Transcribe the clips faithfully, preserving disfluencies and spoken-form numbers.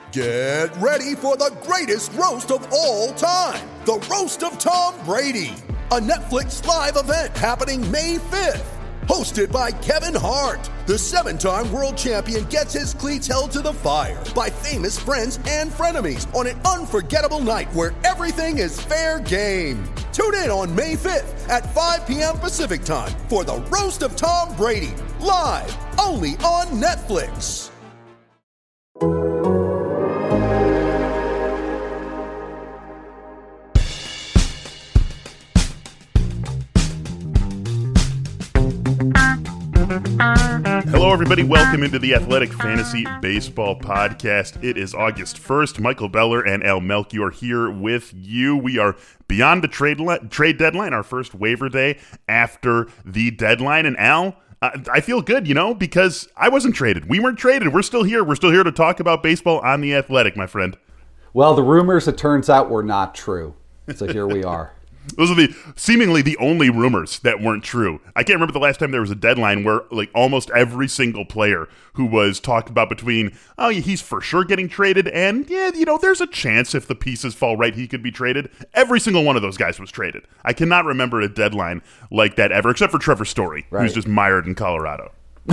Get ready for the greatest roast of all time, the Roast of Tom Brady, a Netflix live event happening May fifth. Hosted by Kevin Hart, the seven-time world champion gets his cleats held to the fire by famous friends and frenemies on an unforgettable night where everything is fair game. Tune in on May fifth at five p.m. Pacific time for the Roast of Tom Brady, live only on Netflix. Hello, everybody. Welcome into the Athletic Fantasy Baseball Podcast. It is August first. Michael Beller and Al Melchior here with you. We are beyond the trade le- trade deadline, our first waiver day after the deadline. And Al, uh, I feel good, you know, because I wasn't traded. We weren't traded. We're still here. We're still here to talk about baseball on the Athletic, my friend. Well, the rumors, it turns out, were not true. So here we are. Those are the seemingly the only rumors that weren't true. I can't remember the last time there was a deadline where like almost every single player who was talked about between, oh, he's for sure getting traded, and yeah, you know, there's a chance if the pieces fall right, he could be traded. Every single one of those guys was traded. I cannot remember a deadline like that ever, except for Trevor Story, right, who's just mired in Colorado.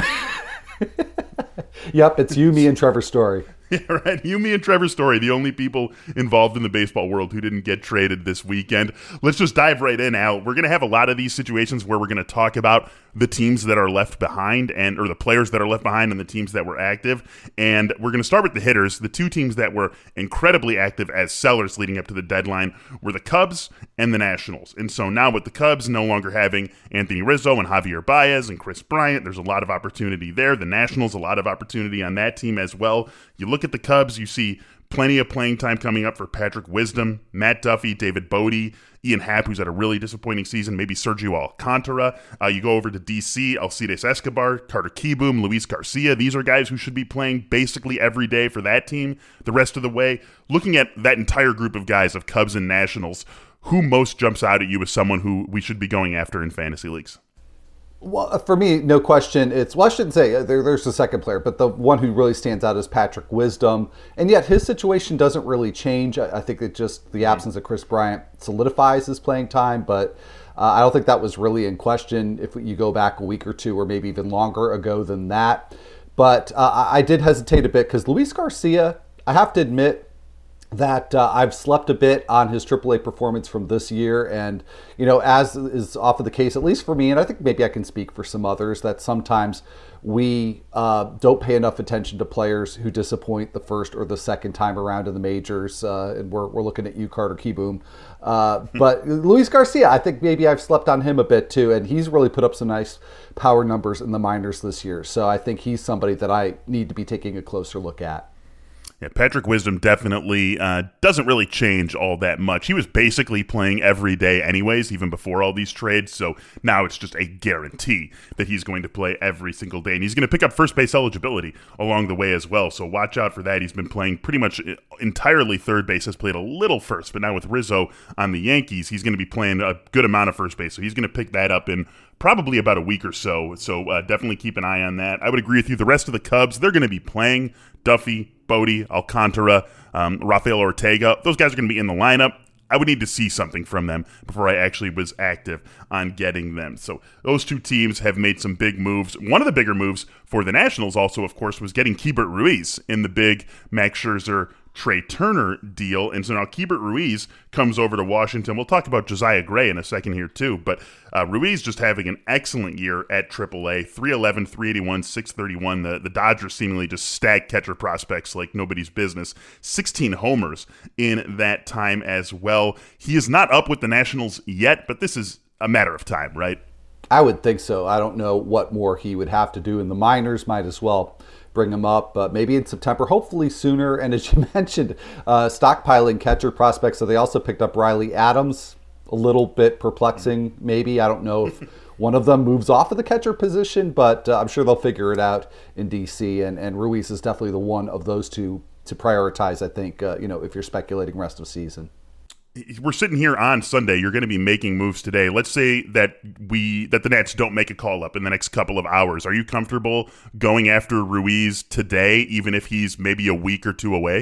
Yep, it's you, me, and Trevor Story. Yeah, right. You, me, and Trevor Story, the only people involved in the baseball world who didn't get traded this weekend. Let's just dive right in, Al. We're going to have a lot of these situations where we're going to talk about the teams that are left behind and or the players that are left behind and the teams that were active. And we're going to start with the hitters. The two teams that were incredibly active as sellers leading up to the deadline were the Cubs and the Nationals. And so now with the Cubs no longer having Anthony Rizzo and Javier Baez and Chris Bryant, there's a lot of opportunity there. The Nationals, a lot of opportunity on that team as well. You look at the Cubs, you see plenty of playing time coming up for Patrick Wisdom, Matt Duffy, David Bodie, Ian Happ, who's had a really disappointing season, maybe Sergio Alcantara. Uh, you go over to D C, Alcides Escobar, Carter Kieboom, Luis Garcia. These are guys who should be playing basically every day for that team the rest of the way. Looking at that entire group of guys of Cubs and Nationals, who most jumps out at you as someone who we should be going after in fantasy leagues? Well, for me, no question. It's well, I shouldn't say there, there's a second player, but the one who really stands out is Patrick Wisdom. And yet his situation doesn't really change. I, I think that just the absence of Chris Bryant solidifies his playing time, but uh, I don't think that was really in question if you go back a week or two or maybe even longer ago than that. But uh, I, I did hesitate a bit because Luis Garcia, I have to admit, that uh, I've slept a bit on his triple A performance from this year. And, you know, as is often the case, at least for me, and I think maybe I can speak for some others, that sometimes we uh, don't pay enough attention to players who disappoint the first or the second time around in the majors. Uh, and we're, we're looking at you, Carter Kieboom. Uh, but Luis Garcia, I think maybe I've slept on him a bit too. And he's really put up some nice power numbers in the minors this year. So I think he's somebody that I need to be taking a closer look at. Yeah, Patrick Wisdom definitely uh, doesn't really change all that much. He was basically playing every day anyways, even before all these trades, so now it's just a guarantee that he's going to play every single day, and he's going to pick up first base eligibility along the way as well, so watch out for that. He's been playing pretty much entirely third base, has played a little first, but now with Rizzo on the Yankees, he's going to be playing a good amount of first base, so he's going to pick that up in probably about a week or so, so uh, definitely keep an eye on that. I would agree with you. The rest of the Cubs, they're going to be playing. Duffy, Bodie, Alcantara, um, Rafael Ortega, those guys are going to be in the lineup. I would need to see something from them before I actually was active on getting them. So those two teams have made some big moves. One of the bigger moves for the Nationals also, of course, was getting Keibert Ruiz in the big Max Scherzer Trey Turner deal. And so now Keibert Ruiz comes over to Washington. We'll talk about Josiah Gray in a second here too, but uh, Ruiz just having an excellent year at triple A, three eleven, three eighty-one, six thirty-one. The, the Dodgers seemingly just stacked catcher prospects like nobody's business. sixteen homers in that time as well. He is not up with the Nationals yet, but this is a matter of time, right? I would think so. I don't know what more he would have to do in the minors. Might as well bring him up, uh, maybe in September, hopefully sooner. And as you mentioned, uh, stockpiling catcher prospects. So they also picked up Riley Adams, a little bit perplexing, maybe. I don't know if one of them moves off of the catcher position, but uh, I'm sure they'll figure it out in D C. And, and Ruiz is definitely the one of those two to prioritize, I think, uh, you know, if you're speculating rest of season. We're sitting here on Sunday. You're going to be making moves today. Let's say that we that the Nats don't make a call up in the next couple of hours. Are you comfortable going after Ruiz today, even if he's maybe a week or two away?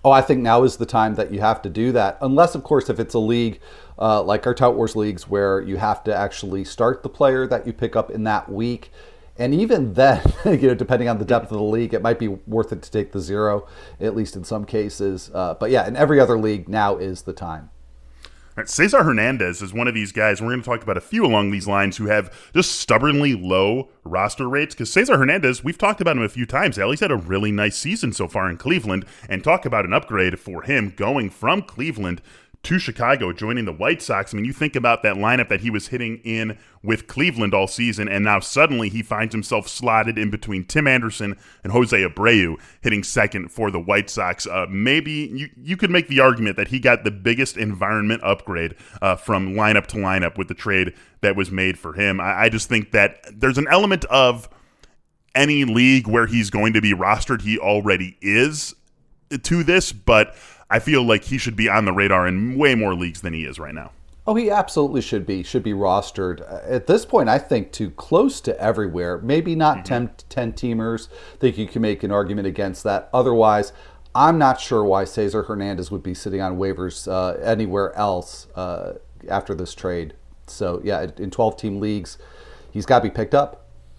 Oh, I think now is the time that you have to do that. Unless, of course, if it's a league uh, like our Tout Wars leagues where you have to actually start the player that you pick up in that week. And even then, you know, depending on the depth of the league, it might be worth it to take the zero, at least in some cases. Uh, but yeah, in every other league, now is the time. All right, Cesar Hernandez is one of these guys. We're going to talk about a few along these lines who have just stubbornly low roster rates. Because Cesar Hernandez, we've talked about him a few times. Al, he's had a really nice season so far in Cleveland. And talk about an upgrade for him going from Cleveland to Chicago, joining the White Sox. I mean, you think about that lineup that he was hitting in with Cleveland all season, and now suddenly he finds himself slotted in between Tim Anderson and Jose Abreu, hitting second for the White Sox. Uh, maybe you, you could make the argument that he got the biggest environment upgrade uh, from lineup to lineup with the trade that was made for him. I, I just think that there's an element of any league where he's going to be rostered, he already is to this, but I feel like he should be on the radar in way more leagues than he is right now. Oh, he absolutely should be. Should be rostered. At this point, I think to close to everywhere. Maybe not mm-hmm. ten, ten teamers. I think you can make an argument against that. Otherwise, I'm not sure why Cesar Hernandez would be sitting on waivers uh, anywhere else uh, after this trade. So, yeah, in twelve-team leagues, he's got to be picked up.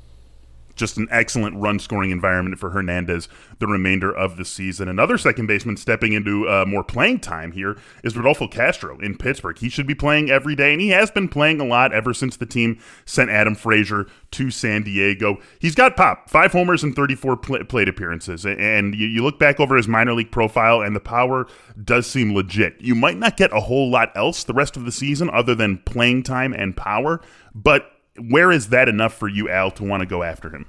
Just an excellent run-scoring environment for Hernandez the remainder of the season. Another second baseman stepping into uh, more playing time here is Rodolfo Castro in Pittsburgh. He should be playing every day, and he has been playing a lot ever since the team sent Adam Frazier to San Diego. He's got pop, five homers and thirty-four pl- plate appearances, and you, you look back over his minor league profile, and the power does seem legit. You might not get a whole lot else the rest of the season other than playing time and power, but where is that enough for you, Al, to want to go after him?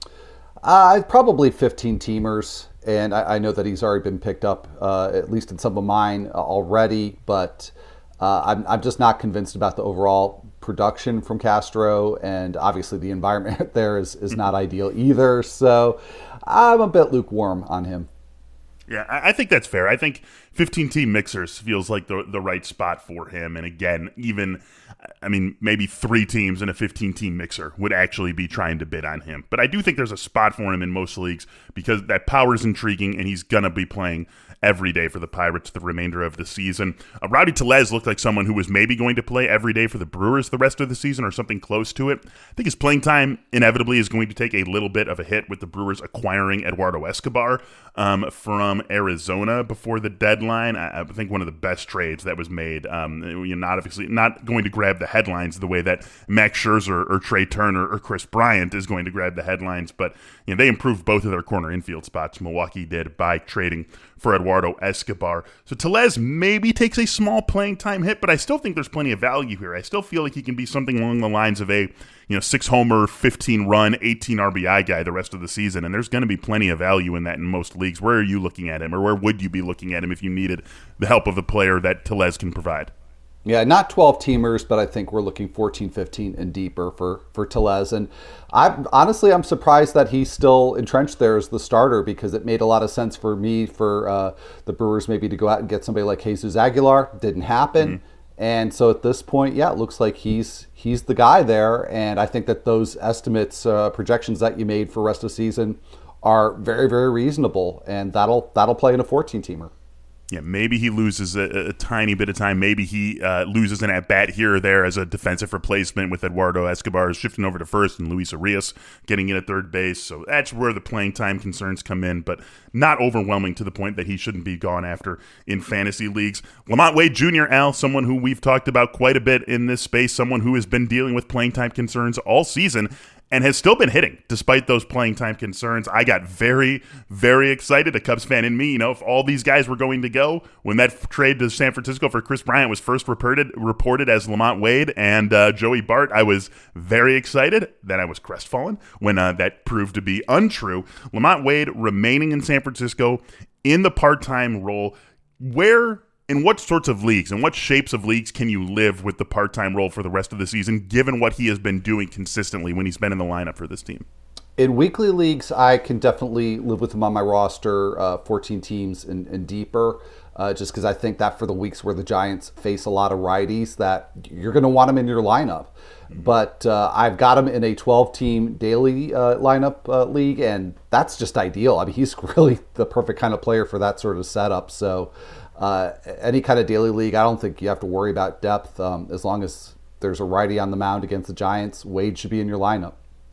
Uh, probably fifteen teamers, and I, I know that he's already been picked up, uh, at least in some of mine already, but uh, I'm, I'm just not convinced about the overall production from Castro, and obviously the environment there is, is not ideal either, so I'm a bit lukewarm on him. Yeah, I think that's fair. I think fifteen-team mixers feels like the the right spot for him. And again, even, I mean, maybe three teams in a fifteen-team mixer would actually be trying to bid on him. But I do think there's a spot for him in most leagues because that power is intriguing, and he's going to be playing every day for the Pirates the remainder of the season. Uh, Rowdy Tellez looked like someone who was maybe going to play every day for the Brewers the rest of the season or something close to it. I think his playing time inevitably is going to take a little bit of a hit with the Brewers acquiring Eduardo Escobar um, from Arizona before the deadline. I, I think one of the best trades that was made. Um, you're not obviously not going to grab the headlines the way that Max Scherzer or Trey Turner or Chris Bryant is going to grab the headlines, but you know, they improved both of their corner infield spots. Milwaukee did by trading for Eduardo Escobar. So Tellez maybe takes a small playing time hit, but I still think there's plenty of value here. I still feel like he can be something along the lines of a, you know, six homer, fifteen run, eighteen R B I guy the rest of the season, and there's going to be plenty of value in that in most leagues. Where are you looking at him, or where would you be looking at him if you needed the help of a player that Tellez can provide? Yeah, not twelve teamers, but I think we're looking fourteen, fifteen and deeper for, for Tellez. And I honestly, I'm surprised that he's still entrenched there as the starter because it made a lot of sense for me for uh, the Brewers maybe to go out and get somebody like Jesus Aguilar. Didn't happen. Mm-hmm. And so at this point, yeah, it looks like he's he's the guy there. And I think that those estimates, uh, projections that you made for rest of the season are very, very reasonable. And that'll that'll play in a fourteen-teamer. Yeah, maybe he loses a, a tiny bit of time. Maybe he uh, loses an at-bat here or there as a defensive replacement with Eduardo Escobar shifting over to first and Luis Arias getting in at third base. So that's where the playing time concerns come in, but not overwhelming to the point that he shouldn't be gone after in fantasy leagues. LaMonte Wade Junior, Al, someone who we've talked about quite a bit in this space, someone who has been dealing with playing time concerns all season, and has still been hitting despite those playing time concerns. I got very, very excited, a Cubs fan in me. You know, if all these guys were going to go, when that f- trade to San Francisco for Chris Bryant was first reported reported as LaMonte Wade and uh, Joey Bart, I was very excited. Then I was crestfallen when uh, that proved to be untrue. LaMonte Wade remaining in San Francisco in the part-time role. Where In what sorts of leagues and what shapes of leagues can you live with the part-time role for the rest of the season, given what he has been doing consistently when he's been in the lineup for this team? In weekly leagues, I can definitely live with him on my roster, uh, fourteen teams and, and deeper, uh, just because I think that for the weeks where the Giants face a lot of righties, that you're going to want him in your lineup. But uh, I've got him in a twelve-team daily uh, lineup uh, league, and that's just ideal. I mean, he's really the perfect kind of player for that sort of setup. So uh, any kind of daily league, I don't think you have to worry about depth. Um, as long as there's a righty on the mound against the Giants, Wade should be in your lineup.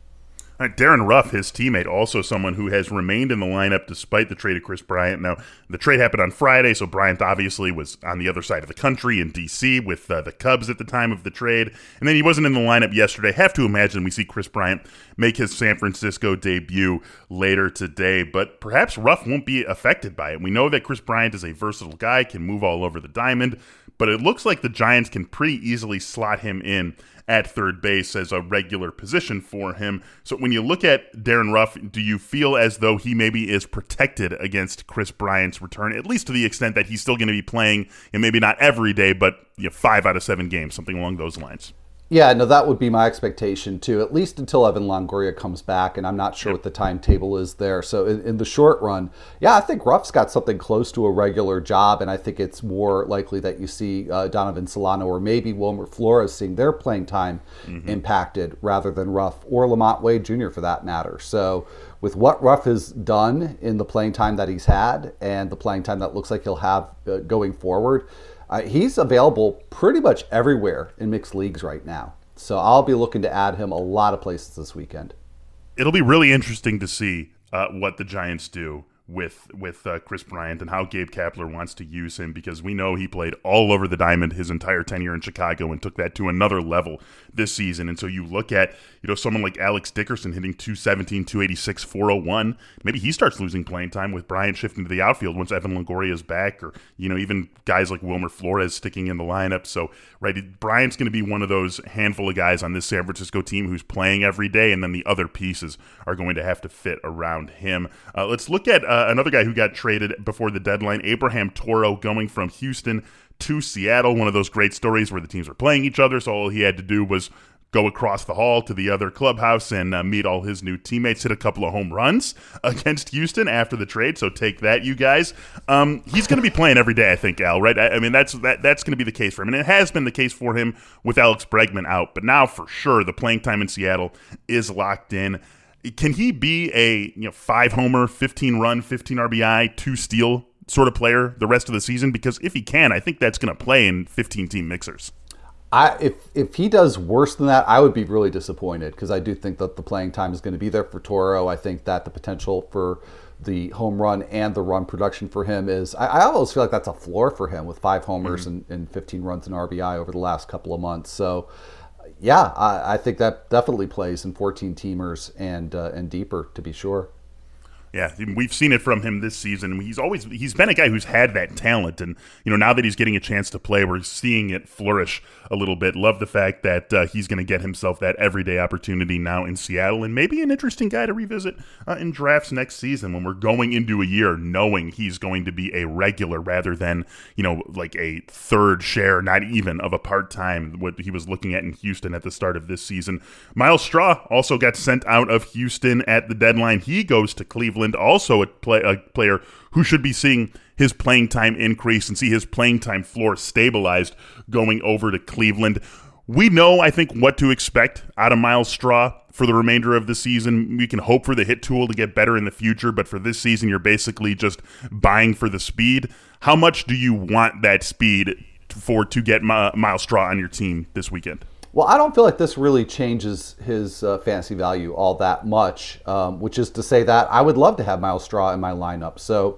All right, Darren Ruff, his teammate, also someone who has remained in the lineup despite the trade of Kris Bryant. Now, the trade happened on Friday, so Bryant obviously was on the other side of the country in D C with uh, the Cubs at the time of the trade. And then he wasn't in the lineup yesterday. Have to imagine we see Kris Bryant make his San Francisco debut later today, but perhaps Ruff won't be affected by it. We know that Kris Bryant is a versatile guy, can move all over the diamond, but it looks like the Giants can pretty easily slot him in at third base as a regular position for him. So when you look at Darren Ruff, do you feel as though he maybe is protected against Kris Bryant's return, at least to the extent that he's still going to be playing, and maybe not every day, but you know, five out of seven games, something along those lines? Yeah, no, that would be my expectation too, at least until Evan Longoria comes back, and I'm not sure yep. what the timetable is there. So in, in the short run, yeah, I think Ruff's got something close to a regular job, and I think it's more likely that you see uh, Donovan Solano or maybe Wilmer Flores seeing their playing time mm-hmm. impacted rather than Ruff or Lamont Wade Junior for that matter. So with what Ruff has done in the playing time that he's had and the playing time that looks like he'll have uh, going forward, Uh, he's available pretty much everywhere in mixed leagues right now. So I'll be looking to add him a lot of places this weekend. It'll be really interesting to see uh, what the Giants do with with uh, Kris Bryant and how Gabe Kapler wants to use him, because we know he played all over the diamond his entire tenure in Chicago and took that to another level this season. And so you look at, you know, someone like Alex Dickerson hitting two seventeen, two eighty-six, four oh one. Maybe he starts losing playing time with Bryant shifting to the outfield once Evan Longoria is back, or, you know, even guys like Wilmer Flores sticking in the lineup. So, right, Bryant's going to be one of those handful of guys on this San Francisco team who's playing every day, and then the other pieces are going to have to fit around him. Uh, let's look at uh, another guy who got traded before the deadline, Abraham Toro, going from Houston to Seattle. One of those great stories where the teams are playing each other, so all he had to do was go across the hall to the other clubhouse and uh, meet all his new teammates, hit a couple of home runs against Houston after the trade, so take that, you guys. Um, he's going to be playing every day, I think, Al, right? I, I mean, that's that, that's going to be the case for him, and it has been the case for him with Alex Bregman out, but now for sure the playing time in Seattle is locked in. Can he be a you know five homer, fifteen run, fifteen R B I, two steal sort of player the rest of the season? Because if he can, I think that's going to play in fifteen team mixers. I, if if he does worse than that, I would be really disappointed, because I do think that the playing time is going to be there for Toro. I think that the potential for the home run and the run production for him is, I, I almost feel like that's a floor for him with five homers mm-hmm. and, and fifteen runs and R B I over the last couple of months. So yeah, I, I think that definitely plays in fourteen teamers and uh, and deeper, to be sure. Yeah, we've seen it from him this season. He's always he's been a guy who's had that talent, and you know now that he's getting a chance to play, we're seeing it flourish a little bit. Love the fact that uh, he's going to get himself that everyday opportunity now in Seattle, and maybe an interesting guy to revisit uh, in drafts next season when we're going into a year knowing he's going to be a regular rather than you know like a third share, not even of a part time what he was looking at in Houston at the start of this season. Myles Straw also got sent out of Houston at the deadline. He goes to Cleveland. Also a, play, a player who should be seeing his playing time increase and see his playing time floor stabilized going over to Cleveland. We know, I think, what to expect out of Myles Straw for the remainder of the season. We can hope for the hit tool to get better in the future, but for this season, you're basically just buying for the speed. How much do you want that speed for to get My, Myles Straw on your team this weekend? Well, I don't feel like this really changes his uh, fantasy value all that much, um, which is to say that I would love to have Myles Straw in my lineup. So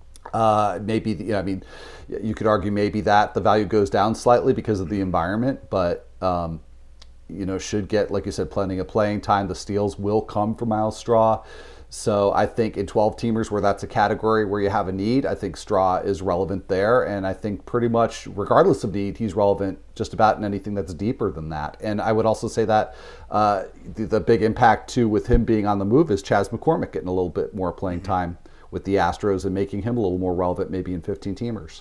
uh, maybe, you know, I mean, you could argue maybe that the value goes down slightly because of the environment, but, um, you know, should get, like you said, plenty of playing time. The steals will come from Myles Straw. So I think in twelve teamers where that's a category where you have a need, I think Straw is relevant there. And I think pretty much regardless of need, he's relevant just about in anything that's deeper than that. And I would also say that uh, the, the big impact too with him being on the move is Chas McCormick getting a little bit more playing time with the Astros and making him a little more relevant maybe in fifteen teamers.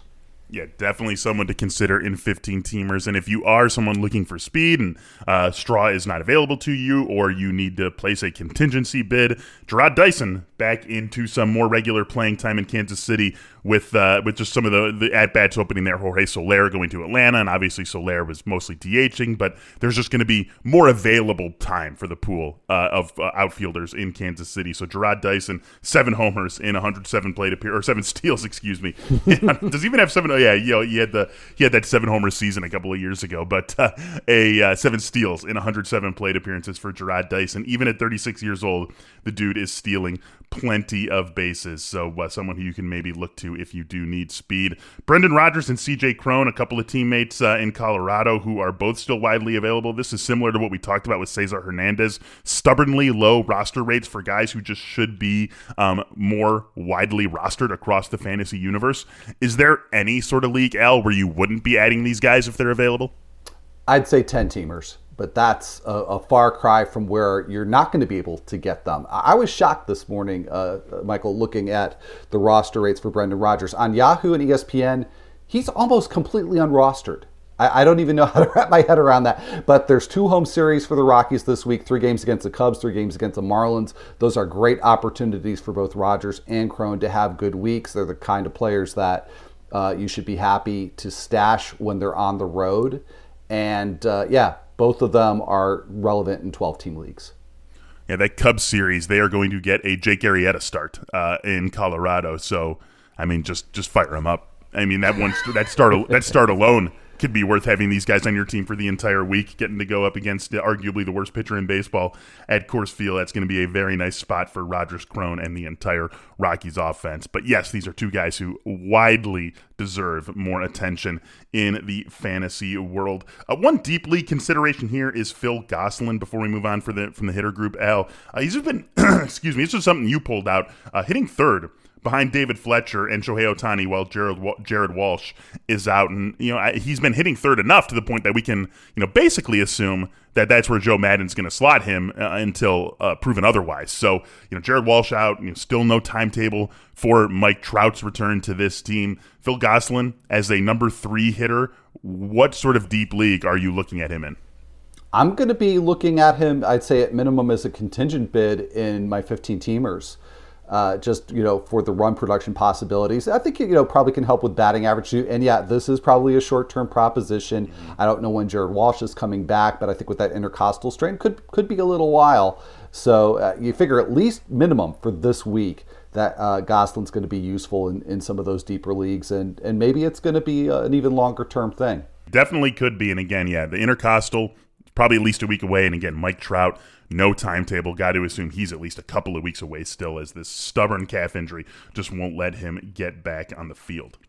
Yeah, definitely someone to consider in fifteen-teamers. And if you are someone looking for speed and uh, Straw is not available to you, or you need to place a contingency bid, Jarrod Dyson back into some more regular playing time in Kansas City with uh, with just some of the, the at-bats opening there. Jorge Soler going to Atlanta, and obviously Soler was mostly DHing, but there's just going to be more available time for the pool uh, of uh, outfielders in Kansas City. So Jarrod Dyson, seven homers in one hundred seven plate appear or seven steals, excuse me. Does he even have seven? Oh yeah, you know, he had the he had that seven homer season a couple of years ago, but uh, a uh, seven steals in one hundred seven plate appearances for Jarrod Dyson. Even at thirty-six years old, the dude is stealing plenty of bases. So uh, someone who you can maybe look to if you do need speed. Brendan Rodgers and C J Cron, a couple of teammates uh, in Colorado who are both still widely available. This is similar to what we talked about with Cesar Hernandez. Stubbornly low roster rates for guys who just should be um, more widely rostered across the fantasy universe. Is there any sort of league, Al, where you wouldn't be adding these guys if they're available? I'd say ten-teamers. But that's a, a far cry from where you're not going to be able to get them. I was shocked this morning, uh, Michael, looking at the roster rates for Brendan Rodgers. On Yahoo and E S P N, he's almost completely unrostered. I, I don't even know how to wrap my head around that. But there's two home series for the Rockies this week, three games against the Cubs, three games against the Marlins. Those are great opportunities for both Rodgers and Cron to have good weeks. They're the kind of players that uh, you should be happy to stash when they're on the road. And uh, yeah, both of them are relevant in twelve-team leagues. Yeah, that Cubs series, they are going to get a Jake Arrieta start uh, in Colorado. So, I mean, just just fire them up. I mean, that one that start that start alone could be worth having these guys on your team for the entire week, getting to go up against arguably the worst pitcher in baseball at Coors Field. That's going to be a very nice spot for Rodgers, Cron, and the entire Rockies offense. But yes, these are two guys who widely deserve more attention in the fantasy world. Uh, one deep league consideration here is Phil Gosselin before we move on for the from the hitter group, Al. Uh, he's just been, excuse me, this is something you pulled out, uh, hitting third behind David Fletcher and Shohei Ohtani while Jared Jared Walsh is out. And, you know, I, he's been hitting third enough to the point that we can, you know, basically assume that that's where Joe Maddon's going to slot him uh, until uh, proven otherwise. So, you know, Jared Walsh out, you know, still no timetable for Mike Trout's return to this team. Phil Gosselin as a number three hitter, what sort of deep league are you looking at him in? I'm going to be looking at him, I'd say at minimum as a contingent bid in my fifteen-teamers. Uh, just, you know, for the run production possibilities. I think, you know, probably can help with batting average too. And yeah, this is probably a short-term proposition. Mm-hmm. I don't know when Jared Walsh is coming back, but I think with that intercostal strain, could could be a little while. So uh, you figure at least minimum for this week that uh, Gosselin's going to be useful in, in some of those deeper leagues. And, and maybe it's going to be uh, an even longer-term thing. Definitely could be. And again, yeah, the intercostal, probably at least a week away. And again, Mike Trout, no timetable. Got to assume he's at least a couple of weeks away still, as this stubborn calf injury just won't let him get back on the field.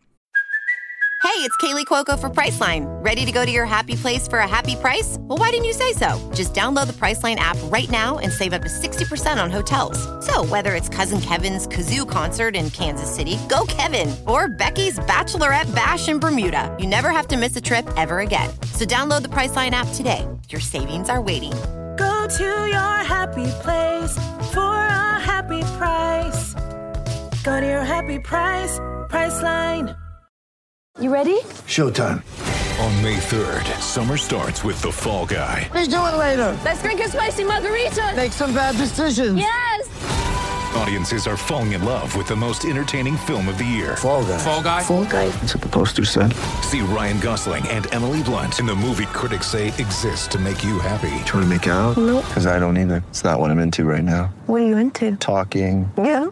Hey, it's Kaylee Cuoco for Priceline. Ready to go to your happy place for a happy price? Well, why didn't you say so? Just download the Priceline app right now and save up to sixty percent on hotels. So whether it's Cousin Kevin's Kazoo Concert in Kansas City, go Kevin, or Becky's Bachelorette Bash in Bermuda, you never have to miss a trip ever again. So download the Priceline app today. Your savings are waiting. Go to your happy place for a happy price. Go to your happy price, Priceline. You ready? Showtime. On May third, summer starts with The Fall Guy. Let's do it later. Let's drink a spicy margarita. Make some bad decisions. Yes! Audiences are falling in love with the most entertaining film of the year. Fall Guy. Fall Guy? Fall Guy. That's what the poster said. See Ryan Gosling and Emily Blunt in the movie critics say exists to make you happy. Trying to make it out? Nope. Because I don't either. It's not what I'm into right now. What are you into? Talking. Yeah.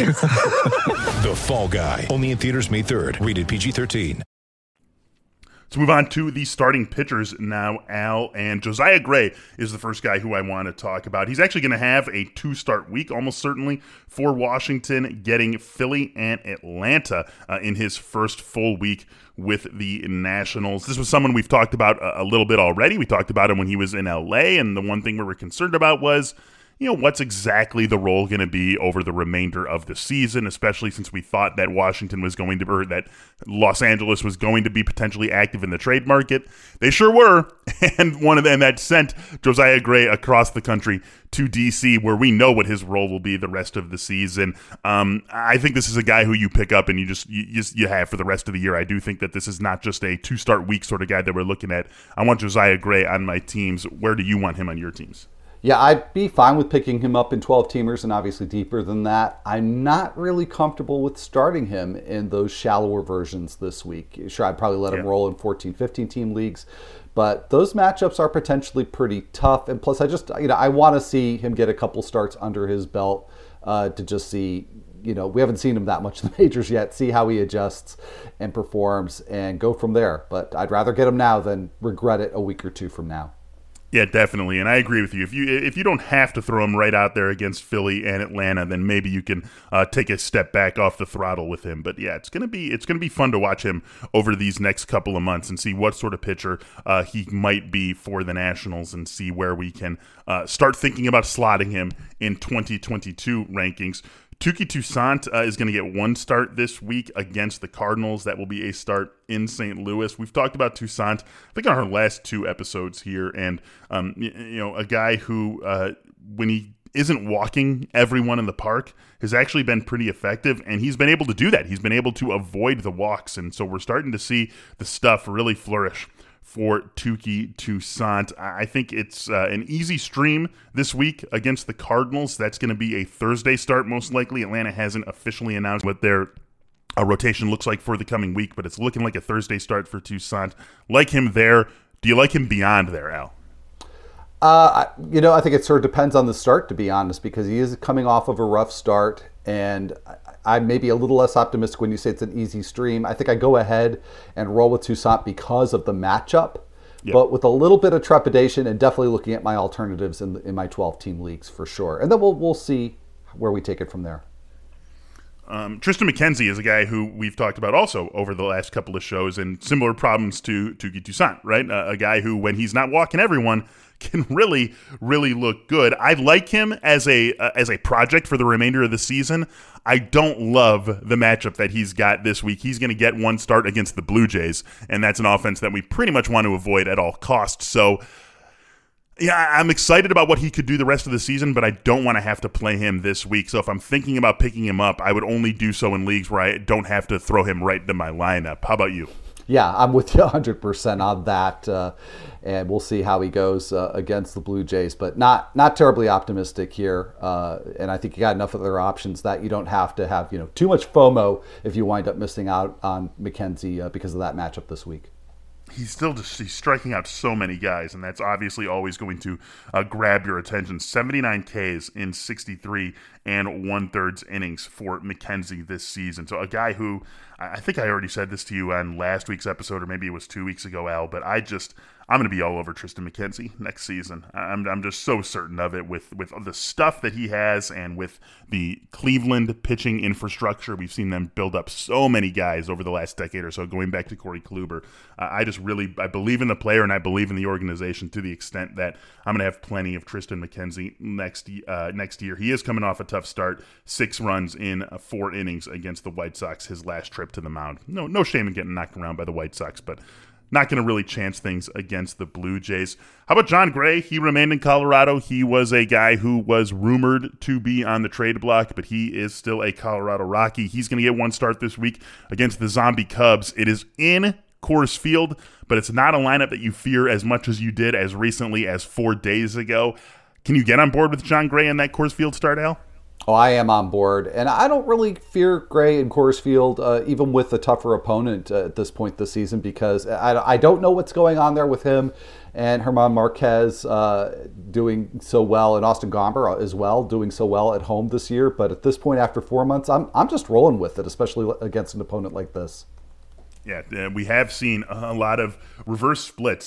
The Fall Guy. Only in theaters May third. Rated P G thirteen. Let's move on to the starting pitchers now, Al, and Josiah Gray is the first guy who I want to talk about. He's actually going to have a two-start week, almost certainly, for Washington, getting Philly and Atlanta uh, in his first full week with the Nationals. This was someone we've talked about a, a little bit already. We talked about him when he was in L A, and the one thing we were concerned about was, you know, what's exactly the role going to be over the remainder of the season, especially since we thought that Washington was going to, or that Los Angeles was going to be potentially active in the trade market. They sure were, and one of them that sent Josiah Gray across the country to D C, where we know what his role will be the rest of the season. Um, I think this is a guy who you pick up and you just you, just you have for the rest of the year. I do think that this is not just a two-start week sort of guy that we're looking at. I want Josiah Gray on my teams. Where do you want him on your teams? Yeah, I'd be fine with picking him up in twelve-teamers and obviously deeper than that. I'm not really comfortable with starting him in those shallower versions this week. Sure, I'd probably let him yeah. roll in fourteen, fifteen-team leagues, but those matchups are potentially pretty tough. And plus, I just, you know, I want to see him get a couple starts under his belt uh, to just see, you know, we haven't seen him that much in the majors yet, see how he adjusts and performs and go from there. But I'd rather get him now than regret it a week or two from now. Yeah, definitely, and I agree with you. If you if you don't have to throw him right out there against Philly and Atlanta, then maybe you can uh, take a step back off the throttle with him. But yeah, it's gonna be it's gonna be fun to watch him over these next couple of months and see what sort of pitcher uh, he might be for the Nationals, and see where we can uh, start thinking about slotting him in twenty twenty-two rankings. Touki Toussaint uh, is going to get one start this week against the Cardinals. That will be a start in Saint Louis. We've talked about Toussaint, I think, on our last two episodes here, and um, you, you know, a guy who, uh, when he isn't walking everyone in the park, has actually been pretty effective, and he's been able to do that. He's been able to avoid the walks, and so we're starting to see the stuff really flourish for Touki Toussaint. I think it's uh, an easy stream this week against the Cardinals. That's going to be a Thursday start, most likely. Atlanta hasn't officially announced what their uh, rotation looks like for the coming week, but it's looking like a Thursday start for Toussaint. Like him there. Do you like him beyond there, Al? Uh, you know, I think it sort of depends on the start, to be honest, because he is coming off of a rough start, and I may be a little less optimistic when you say it's an easy stream. I think I go ahead and roll with Toussaint because of the matchup, yep. but with a little bit of trepidation and definitely looking at my alternatives in, in my twelve-team leagues for sure. And then we'll we'll see where we take it from there. Um, Triston McKenzie is a guy who we've talked about also over the last couple of shows, and similar problems to Touki Toussaint, right? Uh, a guy who, when he's not walking everyone, can really, really look good. I like him as a uh, as a project for the remainder of the season. I don't love the matchup that he's got this week. He's going to get one start against the Blue Jays, and that's an offense that we pretty much want to avoid at all costs. So, yeah, I'm excited about what he could do the rest of the season, but I don't want to have to play him this week. So if I'm thinking about picking him up, I would only do so in leagues where I don't have to throw him right into my lineup. How about you? Yeah, I'm with you one hundred percent on that, uh, and we'll see how he goes uh, against the Blue Jays, but not not terribly optimistic here, uh, and I think you got enough other options that you don't have to have, you know, too much FOMO if you wind up missing out on McKenzie uh, because of that matchup this week. He's still just he's striking out so many guys, and that's obviously always going to uh, grab your attention. seventy-nine Ks in sixty-three and one-thirds innings for McKenzie this season. So a guy who, I think I already said this to you on last week's episode, or maybe it was two weeks ago, Al, but I just, I'm going to be all over Triston McKenzie next season. I'm I'm just so certain of it with, with the stuff that he has and with the Cleveland pitching infrastructure. We've seen them build up so many guys over the last decade or so, going back to Corey Kluber. Uh, I just really, I believe in the player and I believe in the organization to the extent that I'm going to have plenty of Triston McKenzie next, uh, next year. He is coming off a tough start, six runs in uh, four innings against the White Sox, his last trip to the mound. No, no shame in getting knocked around by the White Sox, but not going to really chance things against the Blue Jays. How about Jon Gray? He remained in Colorado. He was a guy who was rumored to be on the trade block, but he is still a Colorado Rocky. He's going to get one start this week against the Zombie Cubs. It is in Coors Field, but it's not a lineup that you fear as much as you did as recently as four days ago. Can you get on board with Jon Gray in that Coors Field start, Al? Oh, I am on board, and I don't really fear Gray in Coors Field, uh, even with a tougher opponent uh, at this point this season, because I, I don't know what's going on there with him and German Marquez uh, doing so well, and Austin Gomber as well doing so well at home this year. But at this point, after four months, I'm I'm just rolling with it, especially against an opponent like this. Yeah, we have seen a lot of reverse splits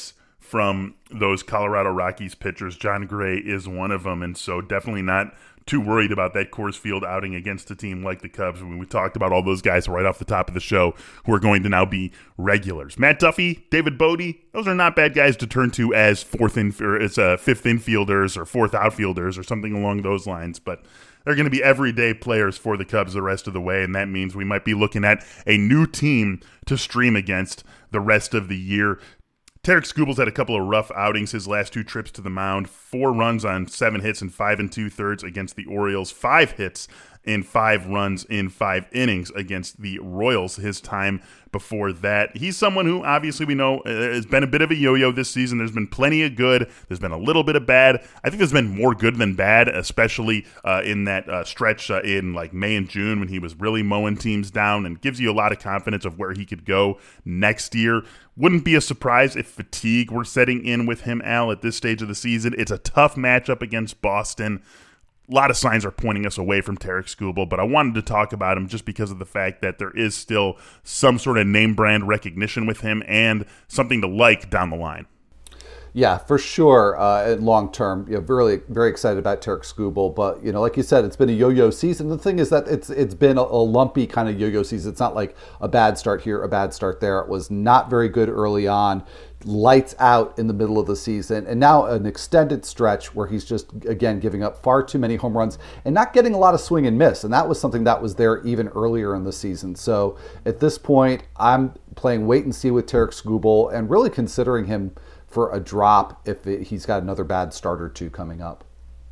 from those Colorado Rockies pitchers. John Gray is one of them, and so definitely not too worried about that Coors Field outing against a team like the Cubs. When we talked about all those guys right off the top of the show who are going to now be regulars. Matt Duffy, David Bodie, those are not bad guys to turn to as fourth in, or as uh, fifth infielders or fourth outfielders or something along those lines, but they're going to be everyday players for the Cubs the rest of the way, and that means we might be looking at a new team to stream against the rest of the year. Tarik Skubal's had a couple of rough outings his last two trips to the mound. Four runs on seven hits and five and two-thirds against the Orioles. Five hits and five runs in five innings against the Royals his time before that. He's someone who obviously we know has been a bit of a yo-yo this season. There's been plenty of good. There's been a little bit of bad. I think there's been more good than bad, especially uh, in that uh, stretch uh, in like May and June when he was really mowing teams down, and gives you a lot of confidence of where he could go next year. Wouldn't be a surprise if fatigue were setting in with him, Al, at this stage of the season. It's a tough matchup against Boston. A lot of signs are pointing us away from Tarik Skubal, but I wanted to talk about him just because of the fact that there is still some sort of name brand recognition with him and something to like down the line. Yeah, for sure. Uh, long term, you know, really very excited about Tarik Skubal. But you know, like you said, it's been a yo-yo season. The thing is that it's it's been a, a lumpy kind of yo-yo season. It's not like a bad start here, a bad start there. It was not very good early on, lights out in the middle of the season, and now an extended stretch where he's just again giving up far too many home runs and not getting a lot of swing and miss. And that was something that was there even earlier in the season. So at this point, I'm playing wait and see with Tarik Skubal and really considering him for a drop if it, he's got another bad start or two coming up.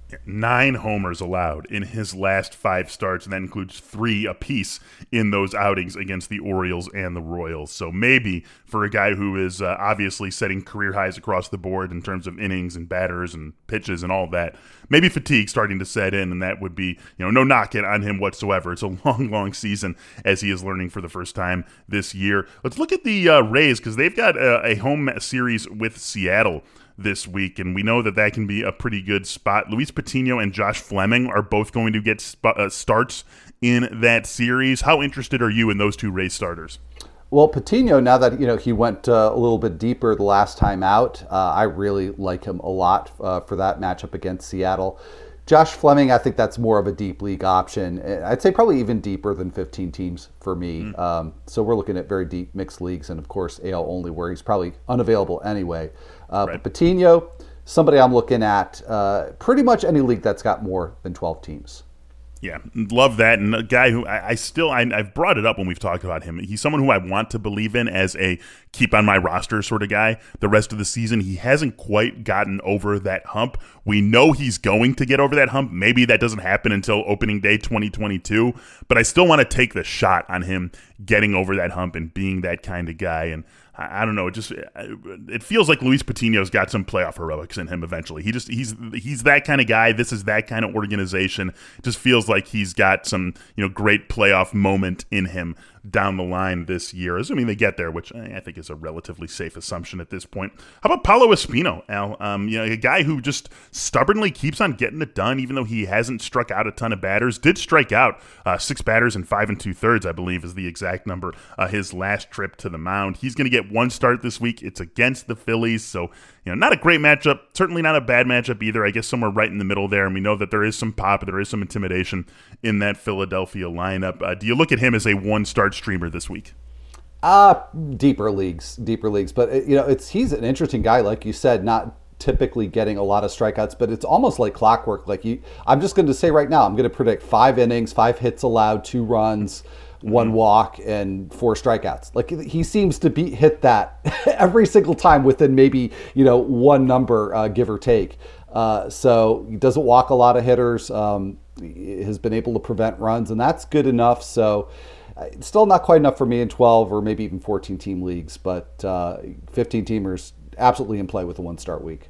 Nine homers allowed in his last five starts, and that includes three apiece in those outings against the Orioles and the Royals. So maybe for a guy who is uh, obviously setting career highs across the board in terms of innings and batters and pitches and all that, maybe fatigue starting to set in, and that would be, you know, no knocking on him whatsoever. It's a long, long season as he is learning for the first time this year. Let's look at the uh, Rays, because they've got a, a home series with Seattle this week, and we know that that can be a pretty good spot. Luis Patino and Josh Fleming are both going to get sp- uh, starts in that series. How interested are you in those two Rays starters? Well, Patino, now that you know he went uh, a little bit deeper the last time out, uh, I really like him a lot uh, for that matchup against Seattle. Josh Fleming, I think that's more of a deep league option. I'd say probably even deeper than fifteen teams for me. Mm. Um, so we're looking at very deep mixed leagues, and of course A L only, where he's probably unavailable anyway. Uh, right. But Patino, somebody I'm looking at uh, pretty much any league that's got more than twelve teams. Yeah, love that. And a guy who I, I still, I, I've brought it up when we've talked about him. He's someone who I want to believe in as a keep on my roster sort of guy. The rest of the season, he hasn't quite gotten over that hump. We know he's going to get over that hump. Maybe that doesn't happen until opening day twenty twenty-two, but I still want to take the shot on him getting over that hump and being that kind of guy. And I don't know. It just it feels like Luis Patino's got some playoff heroics in him eventually. He just he's he's that kind of guy. This is that kind of organization. It just feels like he's got some, you know, great playoff moment in him down the line this year, assuming they get there, which I think is a relatively safe assumption at this point. How about Paulo Espino, Al? Um, you know, a guy who just stubbornly keeps on getting it done, even though he hasn't struck out a ton of batters. Did strike out uh, six batters in five and two thirds, I believe, is the exact number. Uh, his last trip to the mound. He's going to get one start this week. It's against the Phillies, so you know, not a great matchup. Certainly not a bad matchup either. I guess somewhere right in the middle there, and we know that there is some pop, there is some intimidation in that Philadelphia lineup. Uh, do you look at him as a one-start streamer this week? Uh, deeper leagues, deeper leagues. But, you know, it's he's an interesting guy, like you said, not typically getting a lot of strikeouts, but it's almost like clockwork. Like you, I'm just going to say right now, I'm going to predict five innings, five hits allowed, two runs, one walk, and four strikeouts. Like he seems to be hit that every single time within maybe, you know, one number, uh, give or take. Uh, so he doesn't walk a lot of hitters, um, has been able to prevent runs, and that's good enough. So it's still not quite enough for me in twelve or maybe even fourteen team leagues, but uh, fifteen teamers absolutely in play with a one start week.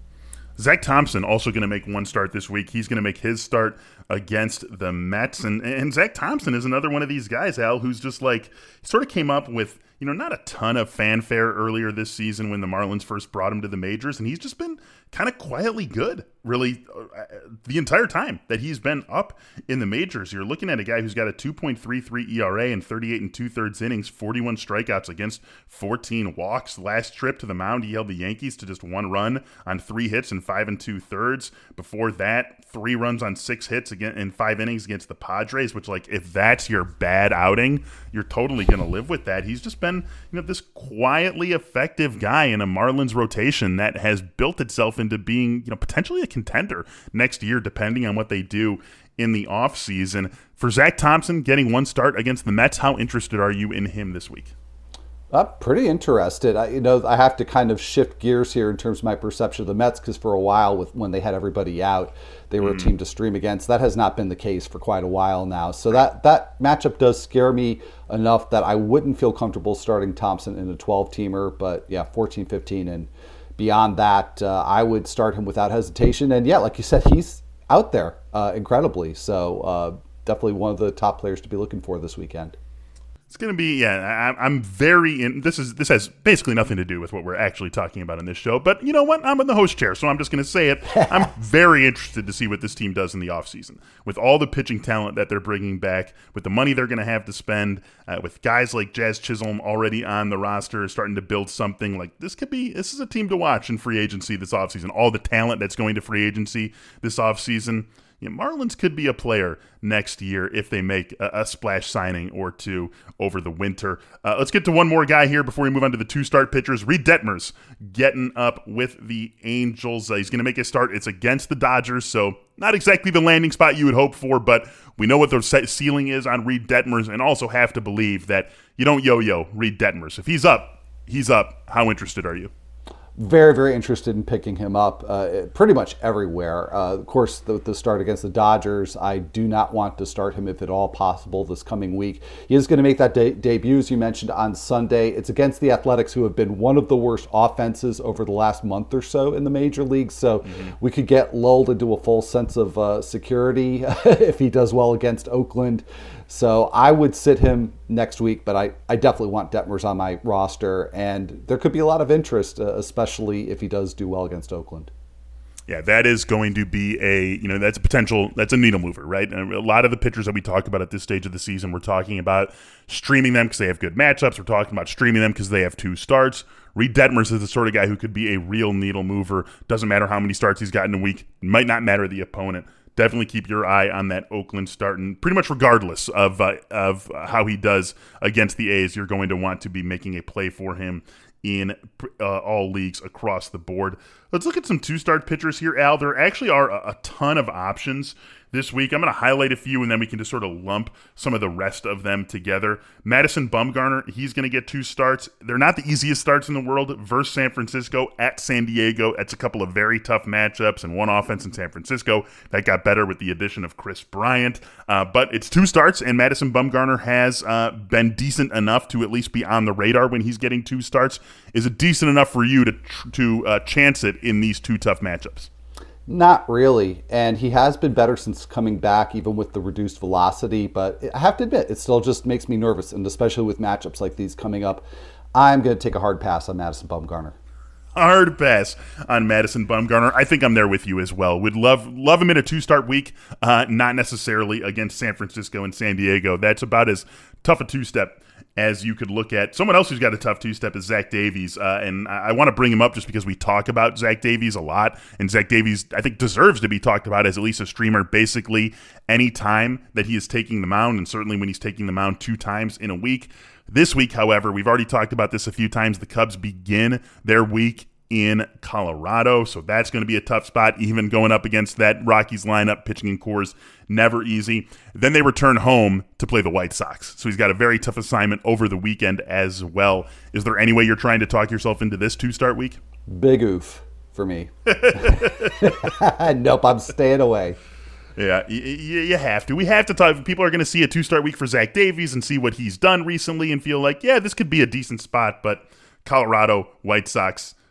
Zach Thompson also going to make one start this week. He's going to make his start against the Mets. And, and Zach Thompson is another one of these guys, Al, who's just like, sort of came up with, you know, not a ton of fanfare earlier this season when the Marlins first brought him to the majors, and he's just been kind of quietly good, really, uh, the entire time that he's been up in the majors. You're looking at a guy who's got a two point three three E R A and thirty-eight and two-thirds innings, forty-one strikeouts against fourteen walks. Last trip to the mound, he held the Yankees to just one run on three hits and five and two-thirds. Before that, three runs on six hits again in five innings against the Padres, which, like, if that's your bad outing, you're totally going to live with that. He's just been, you know, this quietly effective guy in a Marlins rotation that has built itself into being, you know, potentially a contender next year, depending on what they do in the offseason. For Zach Thompson getting one start against the Mets, how interested are you in him this week? I'm pretty interested. I, you know, I have to kind of shift gears here in terms of my perception of the Mets, because for a while, with when they had everybody out, they were mm. a team to stream against. That has not been the case for quite a while now. So that that matchup does scare me enough that I wouldn't feel comfortable starting Thompson in a twelve-teamer. But yeah, fourteen, fifteen, and beyond that, uh, I would start him without hesitation. And yeah, like you said, he's out there uh, incredibly. So uh, definitely one of the top players to be looking for this weekend. It's going to be, yeah, I'm very in, this is, this has basically nothing to do with what we're actually talking about in this show, but you know what, I'm in the host chair, so I'm just going to say it. I'm very interested to see what this team does in the offseason. With all the pitching talent that they're bringing back, with the money they're going to have to spend, uh, with guys like Jazz Chisholm already on the roster, starting to build something, like this could be, this is a team to watch in free agency this offseason. All the talent that's going to free agency this offseason. Yeah, Marlins could be a player next year if they make a, a splash signing or two over the winter. Uh, let's get to one more guy here before we move on to the two-start pitchers. Reed Detmers getting up with the Angels. Uh, he's going to make a start. It's against the Dodgers, so not exactly the landing spot you would hope for, but we know what the ceiling is on Reed Detmers, and also have to believe that you don't yo-yo Reed Detmers. If he's up, he's up. How interested are you? Very, very interested in picking him up uh, pretty much everywhere. Uh, of course, the, the start against the Dodgers, I do not want to start him if at all possible this coming week. He is going to make that de- debut, as you mentioned, on Sunday. It's against the Athletics, who have been one of the worst offenses over the last month or so in the major leagues. So mm-hmm. we could get lulled into a full sense of uh, security if he does well against Oakland. So I would sit him next week, but I, I definitely want Detmers on my roster, and there could be a lot of interest, uh, especially if he does do well against Oakland. Yeah, that is going to be a, you know, that's a potential, that's a needle mover, right? And a lot of the pitchers that we talk about at this stage of the season, we're talking about streaming them because they have good matchups. We're talking about streaming them because they have two starts. Reed Detmers is the sort of guy who could be a real needle mover. Doesn't matter how many starts he's got in a week. Might not matter the opponent. Definitely keep your eye on that Oakland start, and pretty much regardless of uh, of how he does against the A's, you're going to want to be making a play for him in uh, all leagues across the board. Let's look at some two-start pitchers here, Al. There actually are a, a ton of options this week. I'm going to highlight a few, and then we can just sort of lump some of the rest of them together. Madison Bumgarner, he's going to get two starts. They're not the easiest starts in the world. Versus San Francisco, at San Diego. That's a couple of very tough matchups, and one offense in San Francisco that got better with the addition of Chris Bryant. Uh, but it's two starts, and Madison Bumgarner has uh, been decent enough to at least be on the radar when he's getting two starts. Is it decent enough for you to to uh, chance it in these two tough matchups? Not really, and he has been better since coming back, even with the reduced velocity, but I have to admit, it still just makes me nervous, and especially with matchups like these coming up, I'm going to take a hard pass on Madison Bumgarner. Hard pass on Madison Bumgarner. I think I'm there with you as well. Would love love him in a two-start week, uh, not necessarily against San Francisco and San Diego. That's about as tough a two-step as you could look at. Someone else who's got a tough two-step is Zach Davies, uh, and I, I want to bring him up just because we talk about Zach Davies a lot, and Zach Davies, I think, deserves to be talked about as at least a streamer basically any time that he is taking the mound, and certainly when he's taking the mound two times in a week. This week, however, we've already talked about this a few times, the Cubs begin their week in Colorado, so that's going to be a tough spot, even going up against that Rockies lineup. Pitching in Coors, never easy. Then they return home to play the White Sox, so he's got a very tough assignment over the weekend as well. Is there any way you're trying to talk yourself into this two-start week? Big oof for me. Nope, I'm staying away. Yeah, you, you have to. We have to talk. People are going to see a two-start week for Zach Davies and see what he's done recently and feel like, yeah, this could be a decent spot, but Colorado, White Sox,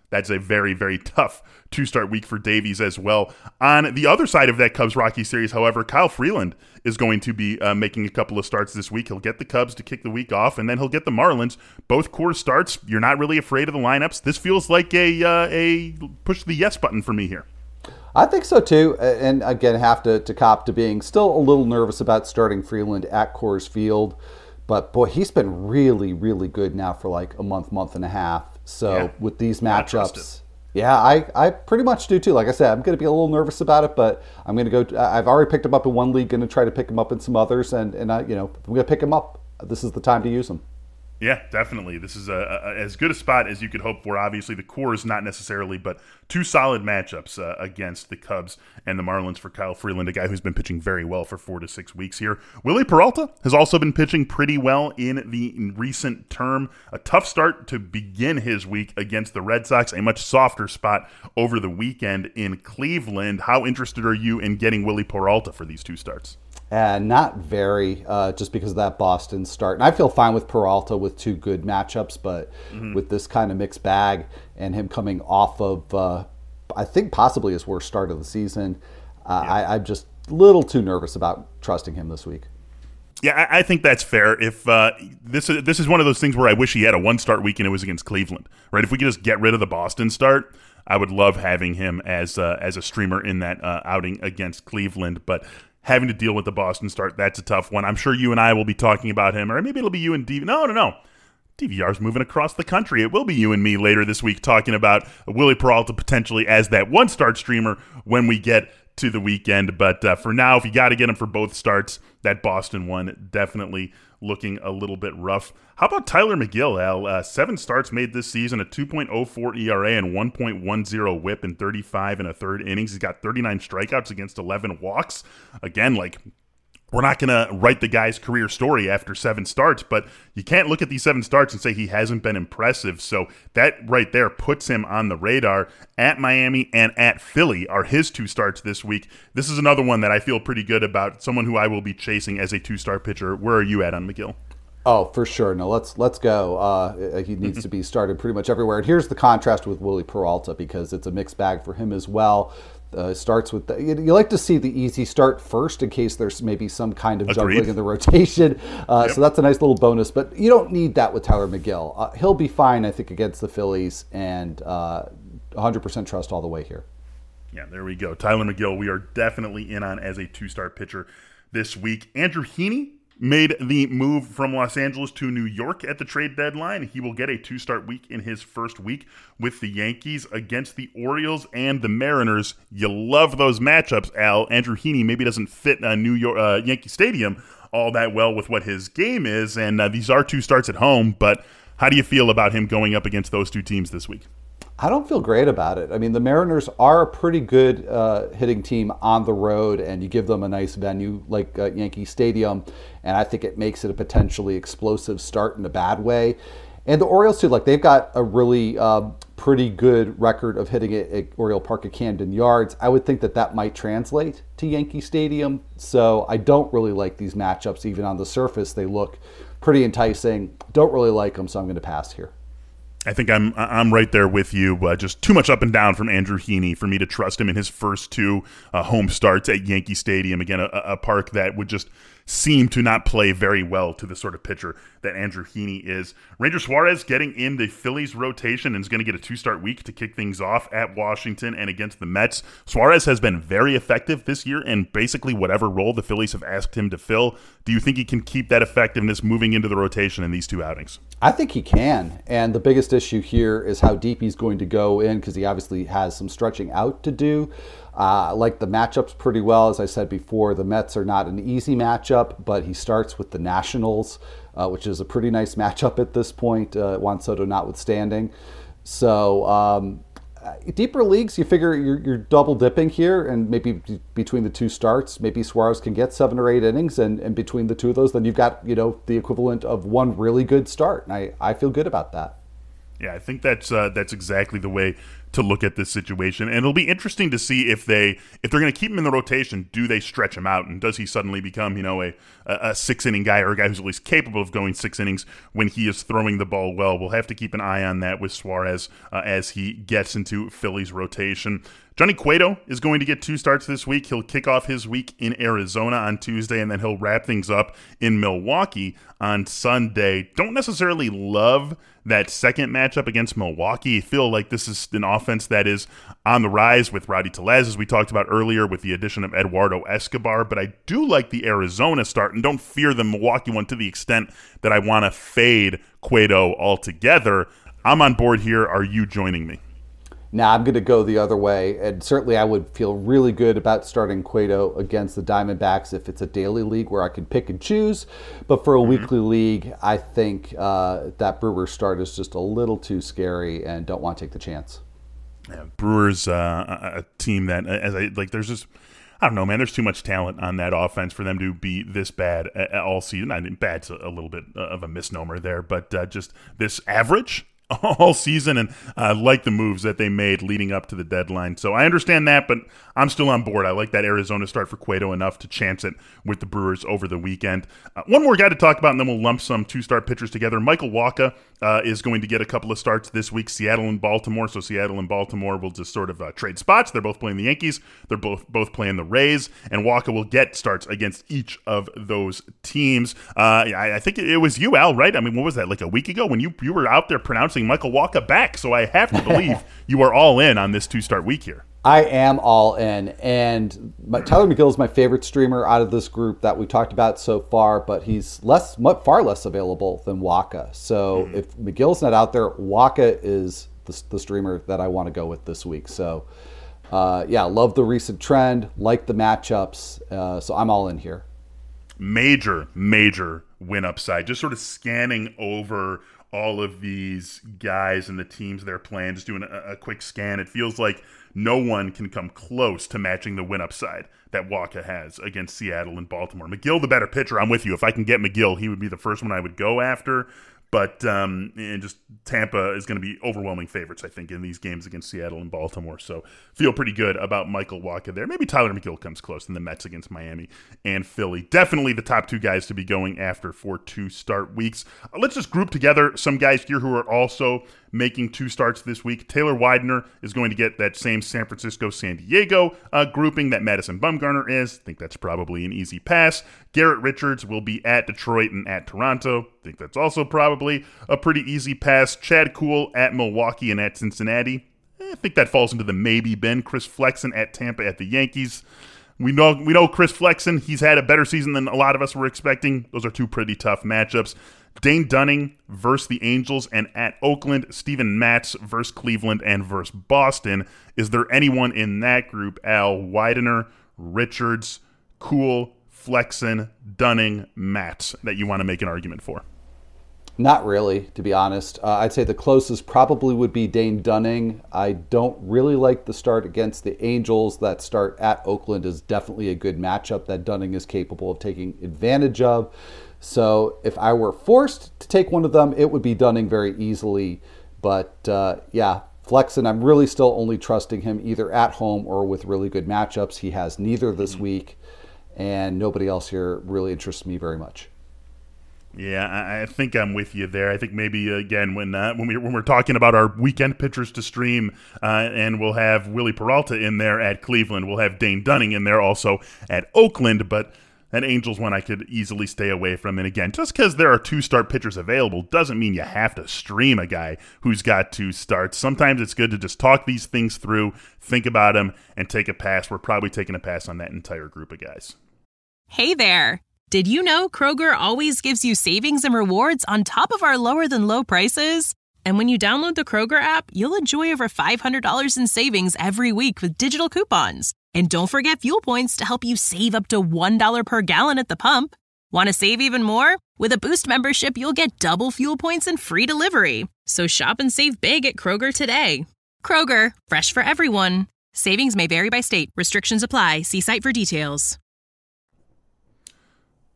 That's a very, very tough two-start week for Davies as well. On the other side of that Cubs-Rocky series, however, Kyle Freeland is going to be uh, making a couple of starts this week. He'll get the Cubs to kick the week off, and then he'll get the Marlins. Both Coors starts. You're not really afraid of the lineups. This feels like a uh, a push the yes button for me here. I think so too, and again, have to, to cop to being still a little nervous about starting Freeland at Coors Field. But boy, he's been really, really good now for like a month, month and a half. So yeah, with these matchups, yeah, I, I pretty much do too. Like I said, I'm going to be a little nervous about it, but I'm going to go. I've already picked him up in one league. Going to try to pick him up in some others, and and I, you know, I'm going to pick him up. This is the time to use him. Yeah, definitely. This is a, a, as good a spot as you could hope for. Obviously, the Coors not necessarily, but two solid matchups uh, against the Cubs and the Marlins for Kyle Freeland, a guy who's been pitching very well for four to six weeks here. Willie Peralta has also been pitching pretty well in the recent term. A tough start to begin his week against the Red Sox, a much softer spot over the weekend in Cleveland. How interested are you in getting Willie Peralta for these two starts? And not very, uh, just because of that Boston start. And I feel fine with Peralta with two good matchups, but mm-hmm. with this kind of mixed bag and him coming off of, uh, I think possibly his worst start of the season, uh, yeah. I, I'm just a little too nervous about trusting him this week. Yeah, I, I think that's fair. If uh, this is this is one of those things where I wish he had a one start week and it was against Cleveland, right? If we could just get rid of the Boston start, I would love having him as uh, as a streamer in that uh, outing against Cleveland, but having to deal with the Boston start, that's a tough one. I'm sure you and I will be talking about him, or maybe it'll be you and D V. No, no, no. D V R's moving across the country. It will be you and me later this week talking about Willie Peralta potentially as that one-start streamer when we get to the weekend. But uh, for now, if you got to get him for both starts, that Boston one definitely looking a little bit rough. How about Tyler McGill, Al? Uh, seven starts made this season, a two point oh four E R A and one point one oh whip in thirty-five and a third innings. He's got thirty-nine strikeouts against eleven walks. Again, like, we're not going to write the guy's career story after seven starts, but you can't look at these seven starts and say he hasn't been impressive. So that right there puts him on the radar. At Miami and at Philly are his two starts this week. This is another one that I feel pretty good about, someone who I will be chasing as a two-star pitcher. Where are you at on McGill? Oh, for sure. No, let's let's go. Uh, he needs to be started pretty much everywhere. And here's the contrast with Willie Peralta, because it's a mixed bag for him as well. Uh, starts with the, you, you like to see the easy start first in case there's maybe some kind of Agreed. juggling in the rotation. Uh, yep. So that's a nice little bonus. But you don't need that with Tyler McGill. Uh, he'll be fine, I think, against the Phillies, and uh, one hundred percent trust all the way here. Yeah, there we go. Tyler McGill, we are definitely in on as a two-star pitcher this week. Andrew Heaney made the move from Los Angeles to New York at the trade deadline. He will get a two-start week in his first week with the Yankees against the Orioles and the Mariners. You love those matchups, Al. Andrew Heaney maybe doesn't fit uh, New York uh, Yankee Stadium all that well with what his game is, and uh, these are two starts at home, but how do you feel about him going up against those two teams this week? I don't feel great about it. I mean, the Mariners are a pretty good uh, hitting team on the road, and you give them a nice venue like uh, Yankee Stadium, and I think it makes it a potentially explosive start in a bad way. And the Orioles, too, like they've got a really uh, pretty good record of hitting it at Oriole Park at Camden Yards. I would think that that might translate to Yankee Stadium, so I don't really like these matchups. Even on the surface, they look pretty enticing. Don't really like them, so I'm going to pass here. I think I'm I'm right there with you. Uh, just too much up and down from Andrew Heaney for me to trust him in his first two uh, home starts at Yankee Stadium. Again, a, a park that would just seem to not play very well to the sort of pitcher that Andrew Heaney is. Ranger Suarez getting in the Phillies rotation and is going to get a two-start week to kick things off at Washington and against the Mets. Suarez has been very effective this year in basically whatever role the Phillies have asked him to fill. Do you think he can keep that effectiveness moving into the rotation in these two outings? I think he can, and the biggest issue here is how deep he's going to go in, because he obviously has some stretching out to do. Uh, I like the matchups pretty well. As I said before, the Mets are not an easy matchup, but he starts with the Nationals, uh, which is a pretty nice matchup at this point, uh, Juan Soto notwithstanding. So um, deeper leagues, you figure you're, you're double dipping here, and maybe b- between the two starts, maybe Suarez can get seven or eight innings, and, and between the two of those, then you've got, you know, the equivalent of one really good start. And I, I feel good about that. Yeah, I think that's uh, that's exactly the way to look at this situation. And it'll be interesting to see if they if they're going to keep him in the rotation. Do they stretch him out, and does he suddenly become, you know, a a six inning guy, or a guy who's at least capable of going six innings when he is throwing the ball well? We'll have to keep an eye on that with Suarez uh, as he gets into Philly's rotation. Johnny Cueto is going to get two starts this week. He'll kick off his week in Arizona on Tuesday, and then he'll wrap things up in Milwaukee on Sunday. Don't necessarily love that second matchup against Milwaukee. I feel like this is an offense that is on the rise with Rowdy Tellez, as we talked about earlier, with the addition of Eduardo Escobar. But I do like the Arizona start, and don't fear the Milwaukee one to the extent that I want to fade Cueto altogether. I'm on board here. Are you joining me? Now, I'm going to go the other way, and certainly I would feel really good about starting Cueto against the Diamondbacks if it's a daily league where I can pick and choose. But for a mm-hmm. weekly league, I think uh, that Brewers start is just a little too scary and don't want to take the chance. Yeah, Brewers, uh, a team that, as I like, there's just, I don't know, man, there's too much talent on that offense for them to be this bad all season. I mean, bad's a little bit of a misnomer there, but uh, just this average all season, and uh, like the moves that they made leading up to the deadline. So I understand that, but I'm still on board. I like that Arizona start for Cueto enough to chance it with the Brewers over the weekend. Uh, one more guy to talk about, and then we'll lump some two-start pitchers together. Michael Wacha uh, is going to get a couple of starts this week, Seattle and Baltimore. So Seattle and Baltimore will just sort of uh, trade spots. They're both playing the Yankees. They're both both playing the Rays, and Wacha will get starts against each of those teams. Uh, I, I think it was you, Al, right? I mean, what was that, like a week ago when you, you were out there pronouncing Michael Wacha back, so I have to believe you are all in on this two-start week here. I am all in, and my, Tyler McGill is my favorite streamer out of this group that we talked about so far, but he's less, far less available than Wacha. So mm-hmm. if McGill's not out there, Wacha is the, the streamer that I want to go with this week. So uh, yeah, love the recent trend, like the matchups, uh, so I'm all in here. Major, major win upside. Just sort of scanning over all of these guys and the teams they're playing, just doing a, a quick scan. It feels like no one can come close to matching the win upside that Wacha has against Seattle and Baltimore. McGill, the better pitcher. I'm with you. If I can get McGill, he would be the first one I would go after. But um, and just Tampa is going to be overwhelming favorites, I think, in these games against Seattle and Baltimore. So feel pretty good about Michael Wacha there. Maybe Tyler McGill comes close in the Mets against Miami and Philly. Definitely the top two guys to be going after for two start weeks. Uh, let's just group together some guys here who are also making two starts this week. Taylor Widener is going to get that same San Francisco-San Diego uh, grouping that Madison Bumgarner is. I think that's probably an easy pass. Garrett Richards will be at Detroit and at Toronto. I think that's also probably a pretty easy pass. Chad Kuhl at Milwaukee and at Cincinnati. I think that falls into the maybe bin. Chris Flexen at Tampa at the Yankees. We know we know Chris Flexen. He's had a better season than a lot of us were expecting. Those are two pretty tough matchups. Dane Dunning versus the Angels and at Oakland. Steven Matz versus Cleveland and versus Boston. Is there anyone in that group, Al, Widener, Richards, Kuhl, Flexen, Dunning, Matz, that you want to make an argument for? Not really, to be honest. Uh, I'd say the closest probably would be Dane Dunning. I don't really like the start against the Angels. That start at Oakland is definitely a good matchup that Dunning is capable of taking advantage of. So if I were forced to take one of them, it would be Dunning very easily. But uh, yeah, Flexen, I'm really still only trusting him either at home or with really good matchups. He has neither this mm-hmm. week, and nobody else here really interests me very much. Yeah, I think I'm with you there. I think maybe, again, when uh, when, we, when we're talking about our weekend pitchers to stream, uh, and we'll have Willie Peralta in there at Cleveland. We'll have Dane Dunning in there also at Oakland, but that Angels one I could easily stay away from. And again, just because there are two start pitchers available doesn't mean you have to stream a guy who's got two starts. Sometimes it's good to just talk these things through, think about them, and take a pass. We're probably taking a pass on that entire group of guys. Hey there. Did you know Kroger always gives you savings and rewards on top of our lower-than-low prices? And when you download the Kroger app, you'll enjoy over five hundred dollars in savings every week with digital coupons. And don't forget fuel points to help you save up to one dollar per gallon at the pump. Want to save even more? With a Boost membership, you'll get double fuel points and free delivery. So shop and save big at Kroger today. Kroger, fresh for everyone. Savings may vary by state. Restrictions apply. See site for details.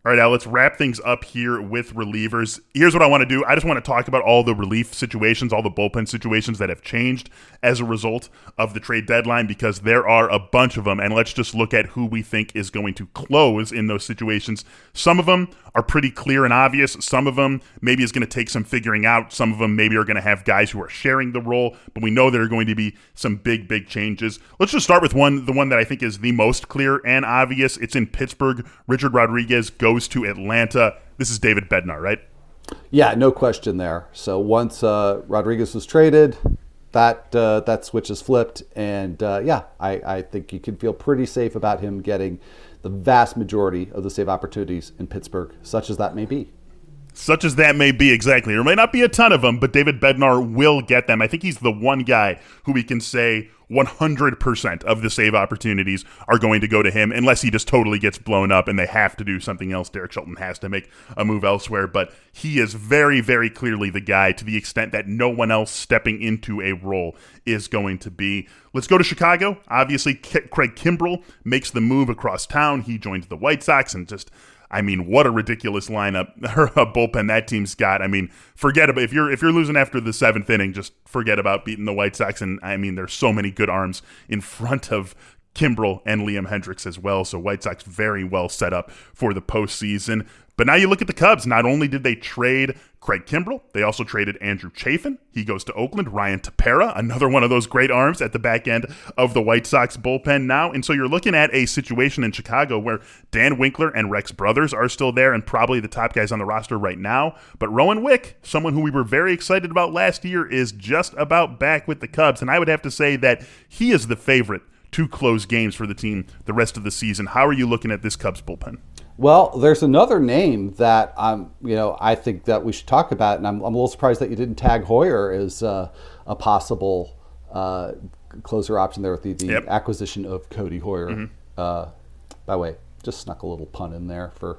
All right, Al, let's wrap things up here with relievers. Here's what I want to do. I just want to talk about all the relief situations, all the bullpen situations that have changed as a result of the trade deadline, because there are a bunch of them, and let's just look at who we think is going to close in those situations. Some of them are pretty clear and obvious. Some of them maybe is going to take some figuring out. Some of them maybe are going to have guys who are sharing the role, but we know there are going to be some big, big changes. Let's just start with one, the one that I think is the most clear and obvious. It's in Pittsburgh. Richard Rodriguez goes to Atlanta. This is David Bednar, right? Yeah, no question there. So once uh, Rodriguez was traded, that uh, that switch is flipped, and uh, yeah, I, I think you can feel pretty safe about him getting the vast majority of the save opportunities in Pittsburgh, such as that may be. Such as that may be, exactly. There may not be a ton of them, but David Bednar will get them. I think he's the one guy who we can say one hundred percent of the save opportunities are going to go to him, unless he just totally gets blown up and they have to do something else. Derek Shelton has to make a move elsewhere, but he is very, very clearly the guy, to the extent that no one else stepping into a role is going to be. Let's go to Chicago. Obviously, K- Craig Kimbrell makes the move across town. He joins the White Sox, and just... I mean, what a ridiculous lineup or a bullpen that team's got. I mean, forget about if you're if you're losing after the seventh inning, just forget about beating the White Sox. And I mean, there's so many good arms in front of Kimbrell and Liam Hendriks as well. So White Sox very well set up for the postseason. But now you look at the Cubs. Not only did they trade Craig Kimbrell, they also traded Andrew Chafin. He goes to Oakland. Ryan Tepera, another one of those great arms at the back end of the White Sox bullpen now. And so you're looking at a situation in Chicago where Dan Winkler and Rex Brothers are still there and probably the top guys on the roster right now. But Rowan Wick, someone who we were very excited about last year, is just about back with the Cubs. And I would have to say that he is the favorite to close games for the team the rest of the season. How are you looking at this Cubs bullpen? Well, there's another name that I'm, you know, I think that we should talk about, and I'm, I'm a little surprised that you didn't tag Hoyer as uh, a possible uh, closer option there with the, the yep. acquisition of Cody Hoyer. Mm-hmm. Uh, by the way, just snuck a little pun in there for.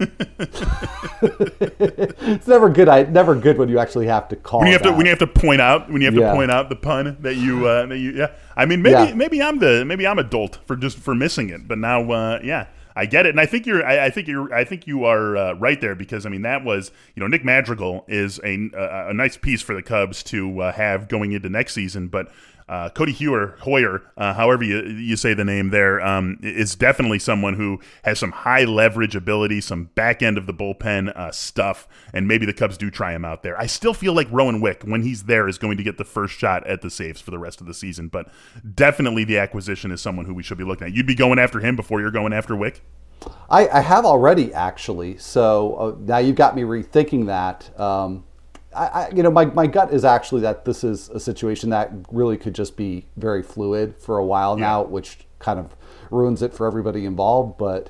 It's never good. I never good when you actually have to call. When you have that. to when you have to point out when you have yeah. to point out the pun that you uh, that you yeah. I mean maybe yeah. maybe I'm the maybe I'm a dolt for just for missing it, but now uh, yeah. I get it, and I think you're. I, I think you're. I think you are uh, right there, because I mean that was, you know, Nick Madrigal is a a, a nice piece for the Cubs to uh, have going into next season, but uh, Cody Hoyer, Hoyer, uh, however you you say the name there, um, is definitely someone who has some high leverage ability, some back end of the bullpen uh, stuff, and maybe the Cubs do try him out there. I still feel like Rowan Wick, when he's there, is going to get the first shot at the saves for the rest of the season, but definitely the acquisition is someone who we should be looking at. You'd be going after him before you're going after Wick? I, I have already, actually. So uh, now you've got me rethinking that. Um, I, I, you know, my, my gut is actually that this is a situation that really could just be very fluid for a while yeah. now, which kind of ruins it for everybody involved. But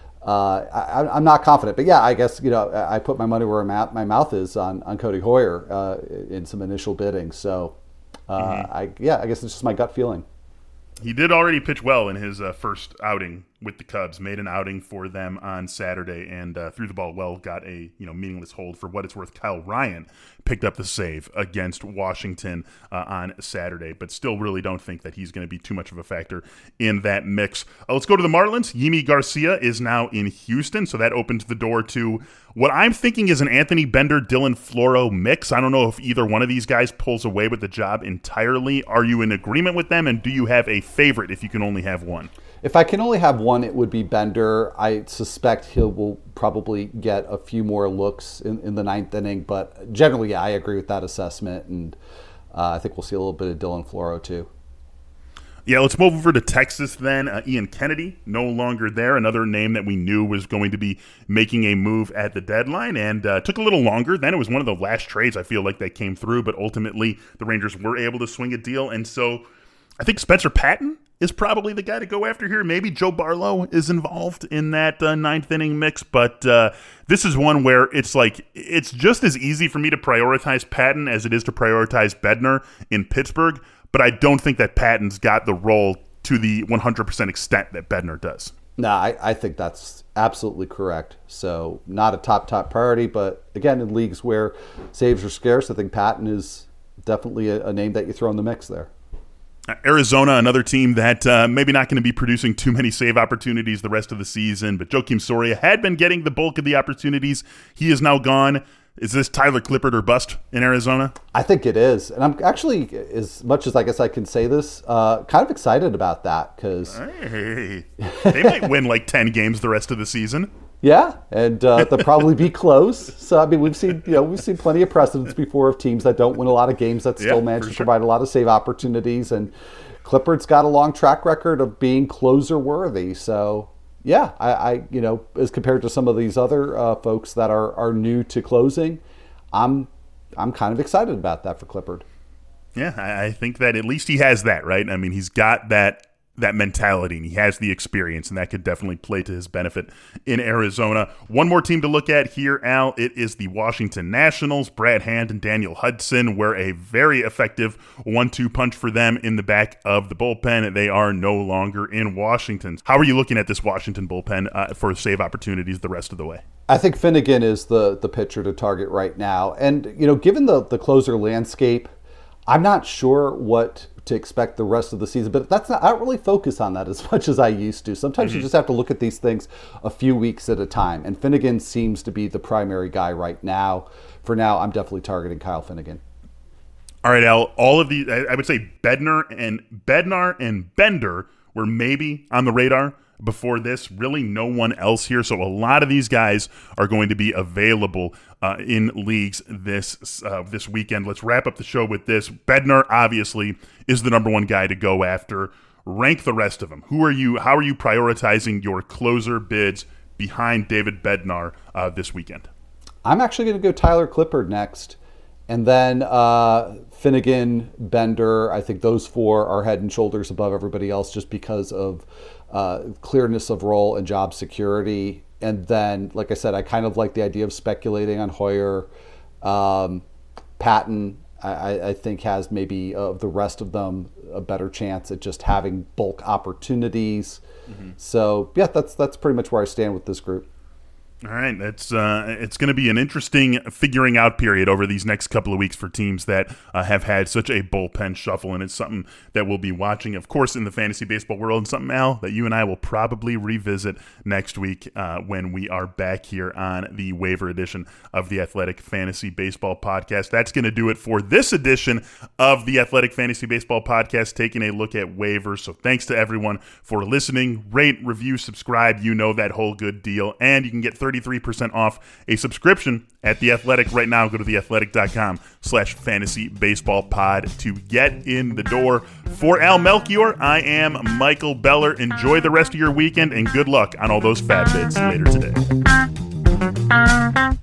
uh, I, I'm not confident. But yeah, I guess, you know, I put my money where my mouth is on, on Cody Hoyer uh, in some initial bidding. So uh, mm-hmm. I yeah, I guess it's just my gut feeling. He did already pitch well in his uh, first outing with the Cubs, made an outing for them on Saturday, and uh, threw the ball well, got a you know meaningless hold. For what it's worth, Kyle Ryan picked up the save against Washington uh, on Saturday, but still really don't think that he's going to be too much of a factor in that mix. Uh, let's go to the Marlins. Yimi Garcia is now in Houston, so that opens the door to what I'm thinking is an Anthony Bender, Dylan Floro mix. I don't know if either one of these guys pulls away with the job entirely. Are you in agreement with them, and do you have a favorite if you can only have one? If I can only have one, it would be Bender. I suspect he will probably get a few more looks in, in the ninth inning, but generally, yeah, I agree with that assessment, and uh, I think we'll see a little bit of Dylan Floro too. Yeah, let's move over to Texas then. Uh, Ian Kennedy, no longer there. Another name that we knew was going to be making a move at the deadline, and uh, took a little longer. Then it was one of the last trades, I feel like, that came through, but ultimately the Rangers were able to swing a deal, and so I think Spencer Patton is probably the guy to go after here. Maybe Joe Barlow is involved in that uh, ninth inning mix, but uh, this is one where it's like it's just as easy for me to prioritize Patton as it is to prioritize Bednar in Pittsburgh, but I don't think that Patton's got the role to the one hundred percent extent that Bednar does. No, I, I think that's absolutely correct. So not a top, top priority, but again, in leagues where saves are scarce, I think Patton is definitely a, a name that you throw in the mix there. Arizona, another team that uh, maybe not going to be producing too many save opportunities the rest of the season, but Joakim Soria had been getting the bulk of the opportunities. He is now gone. Is this Tyler Clippard or bust in Arizona? I think it is. And I'm actually, as much as I guess I can say this, uh, kind of excited about that because hey, they might win like ten games the rest of the season. Yeah, and uh, they'll probably be close. So I mean, we've seen you know we've seen plenty of precedents before of teams that don't win a lot of games that still yeah, manage to sure. provide a lot of save opportunities. And Clippard's got a long track record of being closer worthy. So yeah, I, I you know as compared to some of these other uh, folks that are are new to closing, I'm I'm kind of excited about that for Clippard. Yeah, I, I think that at least he has that, right? I mean, he's got that. that mentality, and he has the experience, and that could definitely play to his benefit in Arizona. One more team to look at here, Al. It is the Washington Nationals. Brad Hand and Daniel Hudson were a very effective one two punch for them in the back of the bullpen. They are no longer in Washington. How are you looking at this Washington bullpen uh, for save opportunities the rest of the way? I think Finnegan is the the pitcher to target right now. And, you know, given the, the closer landscape, I'm not sure what to expect the rest of the season, but that's not, I don't really focus on that as much as I used to. Sometimes mm-hmm. you just have to look at these things a few weeks at a time, and Finnegan seems to be the primary guy right now. For now, I'm definitely targeting Kyle Finnegan. All right, Al, all of these, I would say Bednar and Bednar and Bender were maybe on the radar before this. Really no one else here. So a lot of these guys are going to be available uh, in leagues this uh, this weekend. Let's wrap up the show with this. Bednar obviously is the number one guy to go after. Rank the rest of them. Who are you? How are you prioritizing your closer bids behind David Bednar uh, this weekend? I'm actually going to go Tyler Clippard next. And then uh, Finnegan, Bender, I think those four are head and shoulders above everybody else just because of uh, clearness of role and job security. And then, like I said, I kind of like the idea of speculating on Hoyer. Um, Patton, I, I think, has maybe of the rest of them a better chance at just having bulk opportunities. Mm-hmm. So, yeah, that's that's pretty much where I stand with this group. All right, it's uh, it's going to be an interesting figuring out period over these next couple of weeks for teams that uh, have had such a bullpen shuffle, and it's something that we'll be watching, of course, in the fantasy baseball world, and something, Al, that you and I will probably revisit next week uh, when we are back here on the waiver edition of the Athletic Fantasy Baseball Podcast. That's going to do it for this edition of the Athletic Fantasy Baseball Podcast, taking a look at waivers. So thanks to everyone for listening. Rate, review, subscribe. You know that whole good deal, and you can get thirty-three percent off a subscription at The Athletic right now. Go to theathletic.com slash fantasy baseball pod to get in the door. For Al Melchior, I am Michael Beller. Enjoy the rest of your weekend, and good luck on all those fab bids later today.